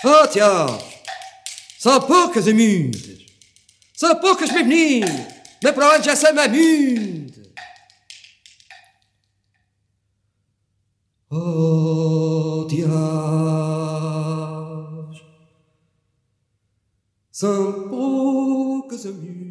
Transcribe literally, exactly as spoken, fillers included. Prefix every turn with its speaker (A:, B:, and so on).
A: Oh, Tiago, são poucas e muitas. São poucas, meu menino. Mas para onde já são mais muitas. Oh, Tiago, são poucas e muitas.